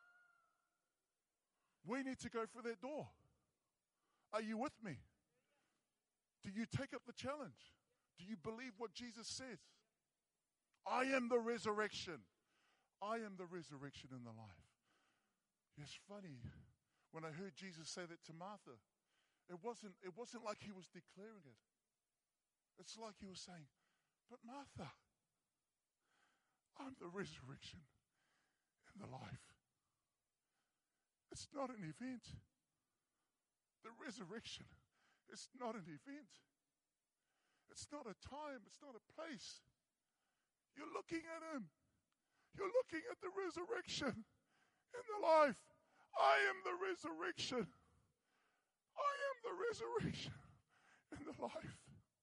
We need to go for that door. Are you with me? Do you take up the challenge? Do you believe what Jesus says? I am the resurrection. I am the resurrection and the life. It's funny, when I heard Jesus say that to Martha, it wasn't, it wasn't like he was declaring it. It's like he was saying, but Martha, I'm the resurrection and the life. It's not an event. The resurrection is not an event. It's not a time. It's not a place. You're looking at him. You're looking at the resurrection and the life. I am the resurrection. I am the resurrection and the life.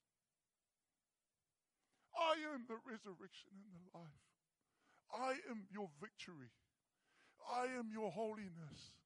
I am the resurrection and the life. I am your victory. I am your holiness.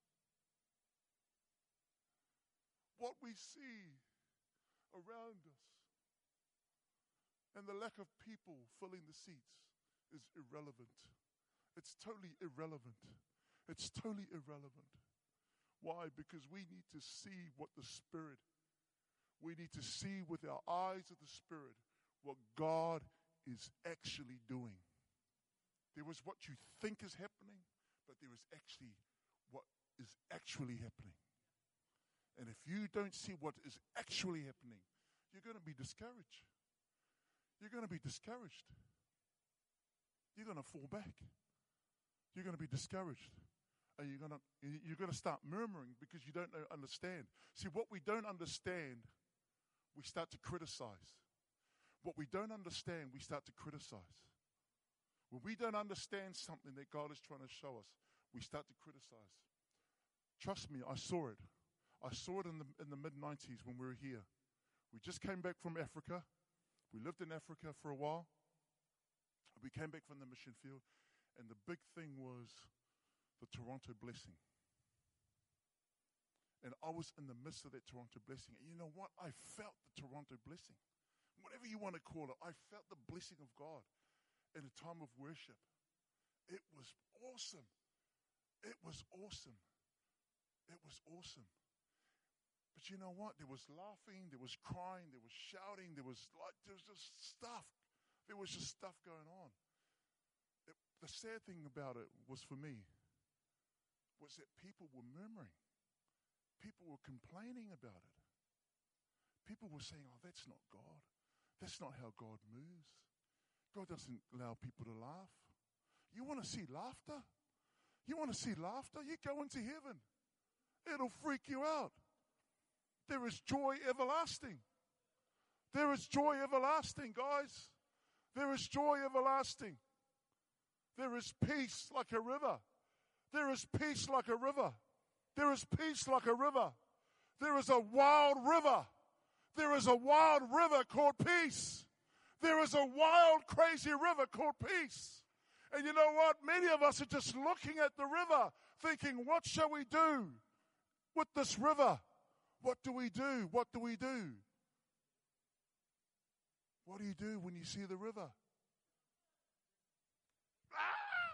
What we see around us and the lack of people filling the seats is irrelevant. It's totally irrelevant. It's totally irrelevant. Why? Because we need to see what the Spirit, we need to see with our eyes of the Spirit what God is actually doing. There is what you think is happening, but there is actually what is actually happening. And if you don't see what is actually happening, you're going to be discouraged. You're going to be discouraged. You're going to fall back. You're going to be discouraged. And you're going to, you're going to start murmuring because you don't know, understand. See, what we don't understand, we start to criticize. What we don't understand, we start to criticize. When we don't understand something that God is trying to show us, we start to criticize. Trust me, I saw it. I saw it in the in the mid nineties when we were here. We just came back from Africa. We lived in Africa for a while. We came back from the mission field, and the big thing was the Toronto blessing. And I was in the midst of that Toronto blessing. And you know what? I felt the Toronto blessing. Whatever you want to call it, I felt the blessing of God in a time of worship. It was awesome. It was awesome. It was awesome. But you know what? There was laughing, there was crying, there was shouting, there was like there was just stuff. There was just stuff going on. It, the sad thing about it was for me was that people were murmuring. People were complaining about it. People were saying, oh, that's not God. That's not how God moves. God doesn't allow people to laugh. You want to see laughter? You want to see laughter? You go into heaven. It'll freak you out. There is joy everlasting. There is joy everlasting, guys. There is joy everlasting. There is peace like a river. There is peace like a river. There is peace like a river. There is a wild river. There is a wild river called peace. There is a wild, crazy river called peace. And you know what? Many of us are just looking at the river thinking, what shall we do with this river? What do we do? What do we do? What do you do when you see the river? Ah!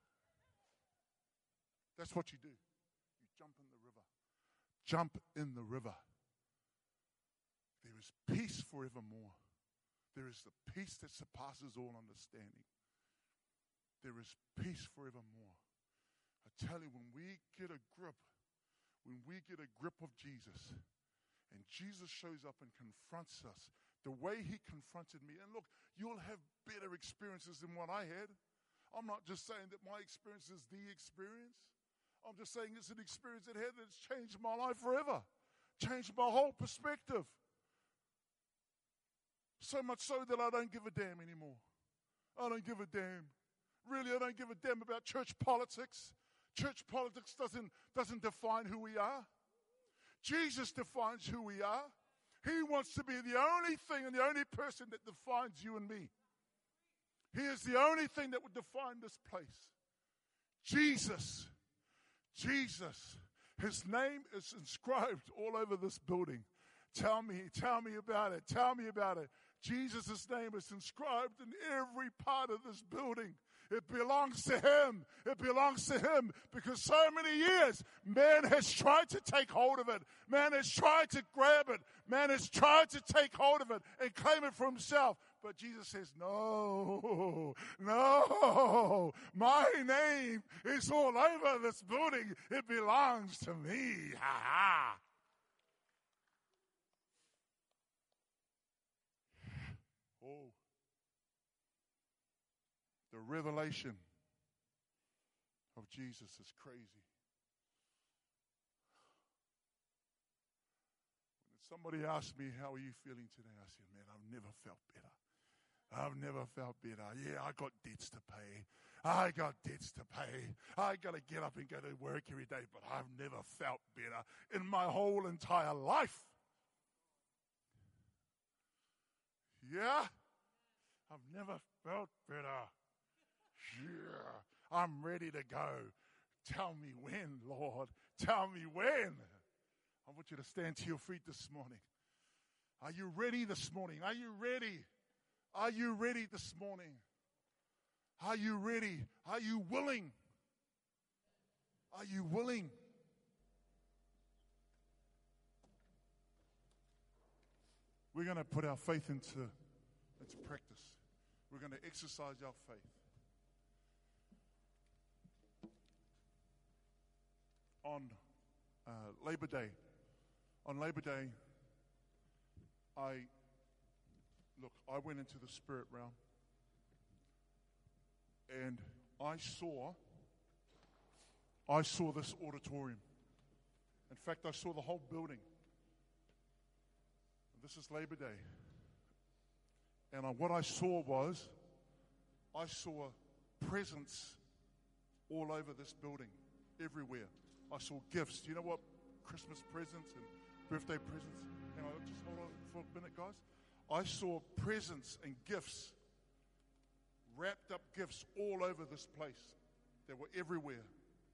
That's what you do. You jump in the river. Jump in the river. There is peace forevermore. There is the peace that surpasses all understanding. There is peace forevermore. I tell you, when we get a grip, when we get a grip of Jesus, and Jesus shows up and confronts us, the way he confronted me, and look, you'll have better experiences than what I had. I'm not just saying that my experience is the experience. I'm just saying it's an experience that had that's changed my life forever, changed my whole perspective. So much so that I don't give a damn anymore. I don't give a damn. Really, I don't give a damn about church politics. Church politics doesn't, doesn't define who we are. Jesus defines who we are. He wants to be the only thing and the only person that defines you and me. He is the only thing that would define this place. Jesus. Jesus. His name is inscribed all over this building. Tell me, tell me about it. Tell me about it. Jesus' name is inscribed in every part of this building. It belongs to him. It belongs to him because so many years man has tried to take hold of it. Man has tried to grab it. Man has tried to take hold of it and claim it for himself. But Jesus says, no, no, my name is all over this building. It belongs to me. Ha ha. Oh, the revelation of Jesus is crazy. When somebody asked me, how are you feeling today? I said, man, I've never felt better. I've never felt better. Yeah, I got debts to pay. I got debts to pay. I got to get up and go to work every day, but I've never felt better in my whole entire life. Yeah, I've never felt better. Yeah, I'm ready to go. Tell me when, Lord. Tell me when. I want you to stand to your feet this morning. Are you ready this morning? Are you ready? Are you ready this morning? Are you ready? Are you willing? Are you willing? We're going to put our faith into, into practice. We're going to exercise our faith. On uh, Labor Day, on Labor Day, I, look, I went into the spirit realm and I saw, I saw this auditorium. In fact, I saw the whole building. This is Labor Day. And I, what I saw was, I saw presents all over this building, everywhere. I saw gifts. Do you know what Christmas presents and birthday presents? Hang on, just hold on for a minute, guys. I saw presents and gifts, wrapped up gifts all over this place. They were everywhere.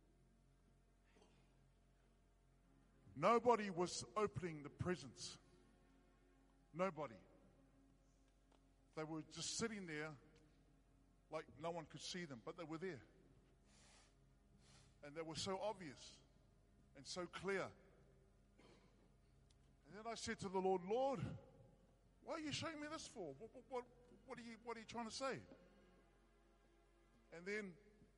Nobody was opening the presents. Nobody. They were just sitting there like no one could see them, but they were there. And they were so obvious and so clear. And then I said to the Lord, Lord, why are you showing me this for? What, what, what, are you, what are you trying to say? And then,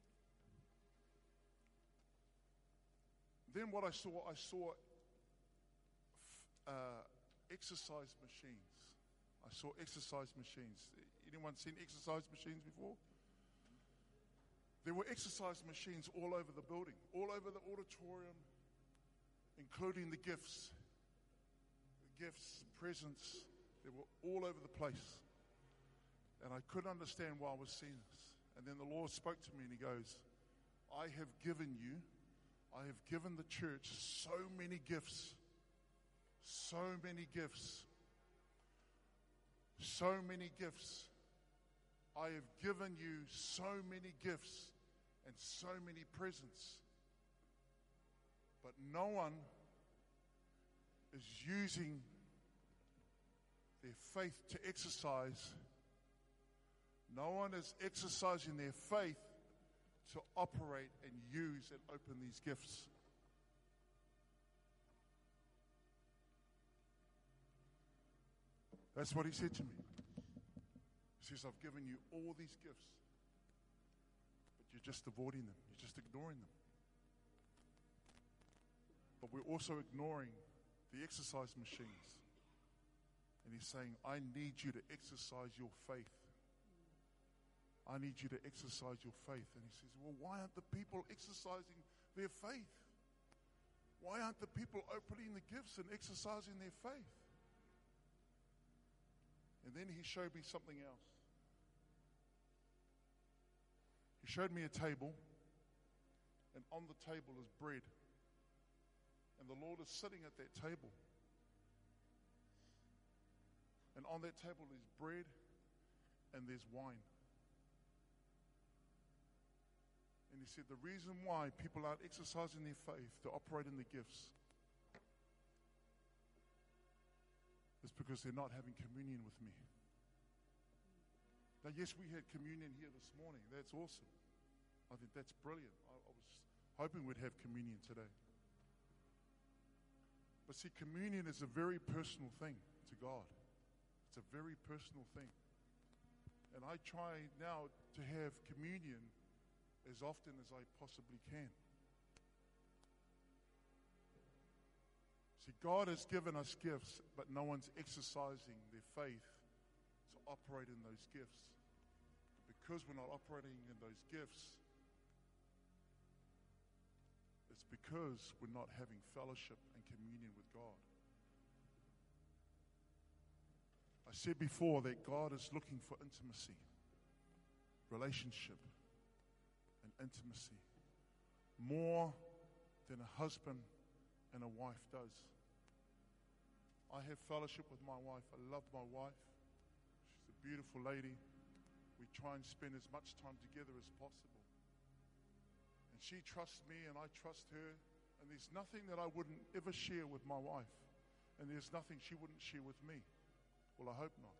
then what I saw, I saw uh, exercise machines. I saw exercise machines. Anyone seen exercise machines before? There were exercise machines all over the building, all over the auditorium, including the gifts. The gifts, presents, they were all over the place. And I couldn't understand why I was seeing this. And then the Lord spoke to me and He goes, I have given you, I have given the church so many gifts, so many gifts, so many gifts. I have given you so many gifts and so many presents. But no one is using their faith to exercise. No one is exercising their faith to operate and use and open these gifts. That's what He said to me. He says, I've given you all these gifts, but you're just avoiding them. You're just ignoring them. But we're also ignoring the exercise machines. And He's saying, I need you to exercise your faith. I need you to exercise your faith. And He says, well, why aren't the people exercising their faith? Why aren't the people opening the gifts and exercising their faith? And then He showed me something else. He showed me a table, and on the table is bread. And the Lord is sitting at that table. And on that table is bread and there's wine. And He said the reason why people aren't exercising their faith to operate in the gifts is because they're not having communion with me. Now, yes, we had communion here this morning. That's awesome. I think that's brilliant. I, I was hoping we'd have communion today. But see, communion is a very personal thing to God. It's a very personal thing. And I try now to have communion as often as I possibly can. See, God has given us gifts, but no one's exercising their faith to operate in those gifts. Because we're not operating in those gifts, it's because we're not having fellowship and communion with God. I said before that God is looking for intimacy, relationship, and intimacy more than a husband and a wife does. I have fellowship with my wife. I love my wife. She's a beautiful lady. We try and spend as much time together as possible. And she trusts me and I trust her. And there's nothing that I wouldn't ever share with my wife. And there's nothing she wouldn't share with me. Well, I hope not.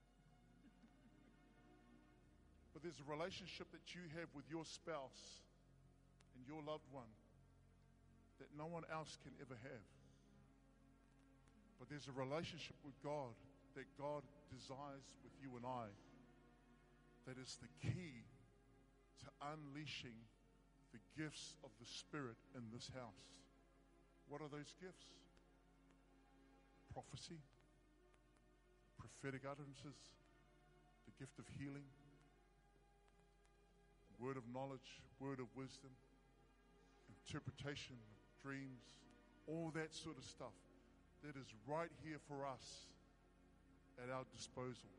But there's a relationship that you have with your spouse and your loved one that no one else can ever have. But there's a relationship with God that God desires with you and I that is the key to unleashing the gifts of the Spirit in this house. What are those gifts? Prophecy, prophetic utterances, the gift of healing, word of knowledge, word of wisdom, interpretation of dreams, all that sort of stuff that is right here for us at our disposal.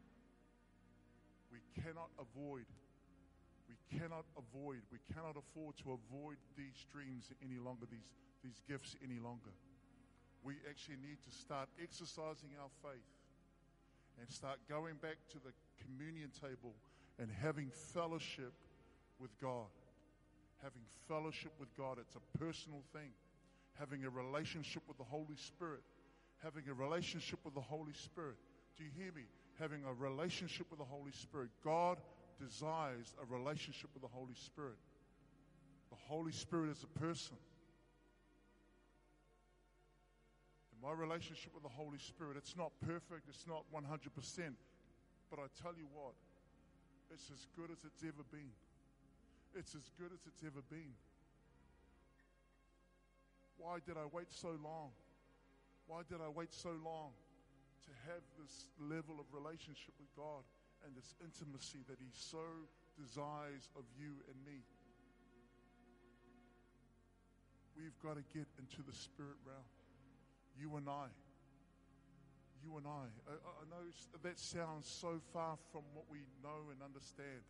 We cannot avoid, we cannot avoid, we cannot afford to avoid these dreams any longer, these, these gifts any longer. We actually need to start exercising our faith and start going back to the communion table and having fellowship with God. Having fellowship with God, it's a personal thing. Having a relationship with the Holy Spirit. Having a relationship with the Holy Spirit. Do you hear me? Having a relationship with the Holy Spirit. God desires a relationship with the Holy Spirit. The Holy Spirit is a person. And my relationship with the Holy Spirit, it's not perfect, it's not one hundred percent. But I tell you what, it's as good as it's ever been. It's as good as it's ever been. Why did I wait so long? Why did I wait so long to have this level of relationship with God and this intimacy that He so desires of you and me? We've got to get into the spirit realm. You and I. You and I. I, I know that sounds so far from what we know and understand.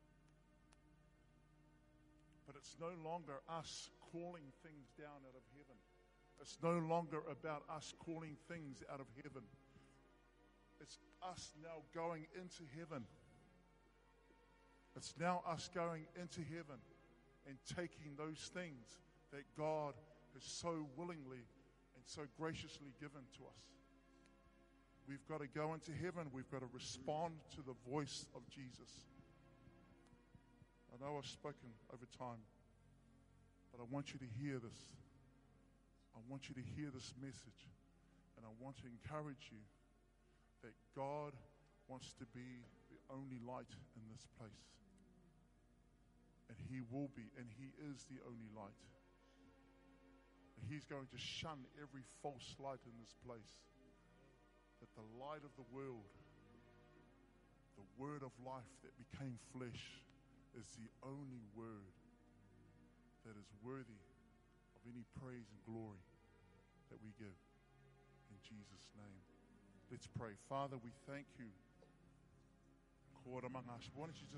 But it's no longer us calling things down out of heaven. It's no longer about us calling things out of heaven. It's us now going into heaven. It's now us going into heaven and taking those things that God has so willingly and so graciously given to us. We've got to go into heaven. We've got to respond to the voice of Jesus. I know I've spoken over time, but I want you to hear this. I want you to hear this message, and I want to encourage you that God wants to be the only light in this place. And He will be, and He is the only light. And He's going to shun every false light in this place. That the light of the world, the word of life that became flesh, is the only word that is worthy of any praise and glory that we give. In Jesus' name. Let's pray. Father, we thank you. Why don't you just